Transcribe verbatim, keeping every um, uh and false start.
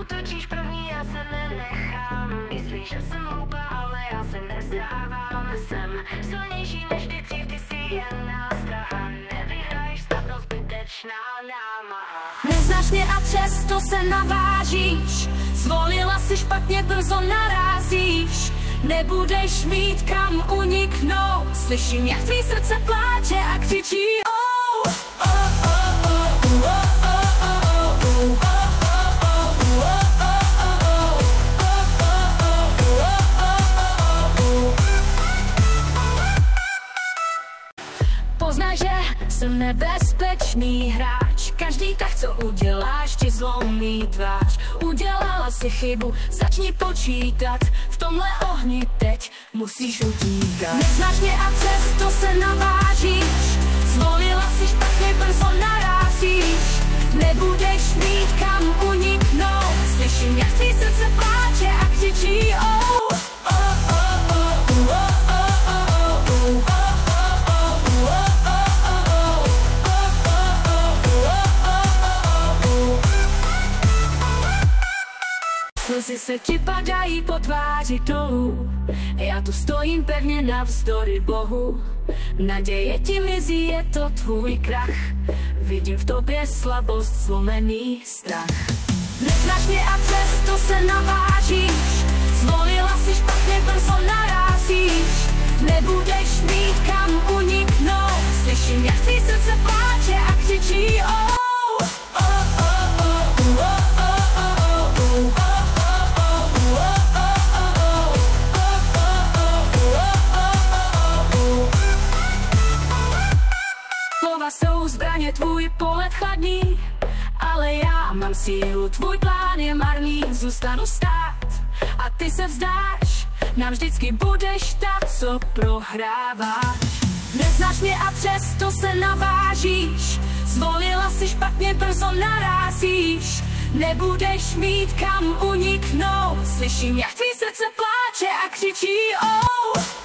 útočíš první, já se nenechám. Myslíš, že jsem hloupá, ale já se nevzdávám. Jsem silnější než ty dřív, ty jsi jen nástraha. Nevyhraješ, snadno zbytečná námaha. Neznáš mě a přesto se navážíš. Zvolila si špatně, brzo narazíš. Nebudeš mít kam uniknout. Slyším, jak tvý srdce pláče a křičí oh, oh, oh, oh, oh, oh, oh, oh, oh. Poznaj, že jsem nebezpečný hráč. Každý tak, co uděláš, ti zlomí tvář. Udělala si chybu, začni počítat. V tomhle ohni teď musíš utíkat. Neznáš mě a přesto se navážíš. Zvolila si špatně, brzo narazíš. Nebudeš mít kam uniknout. Slyším, jak tvý srdce pláče a křičí oh, oh, oh, oh, oh, oh, oh, oh, oh. Slzy se ti padají po tváři dolů. Já tu stojím pevně navzdory Bohu. Naděje ti mizí, je to tvůj krach. Vidím v tobě slabost, zlomený strach. Neznáš mě a přesto se navážíš. Zvolila si špatně, brzo narazíš. Nebudeš mít kam uniknout. Slyším, jak tvý srdce pláče a křičí oh, oh, oh, oh, oh, oh, oh, oh. Slova jsou zbraně, tvůj pohled chladný, ale já mám sílu, tvůj plán je marný. Zůstanu stát a ty se vzdáš, navždycky budeš ta, co prohráváš. Neznáš mě a přesto se navážíš. Zvolila si špatně, brzo narazíš. Nebudeš mít kam uniknout. Slyším, jak tvý srdce pláče a křičí oh.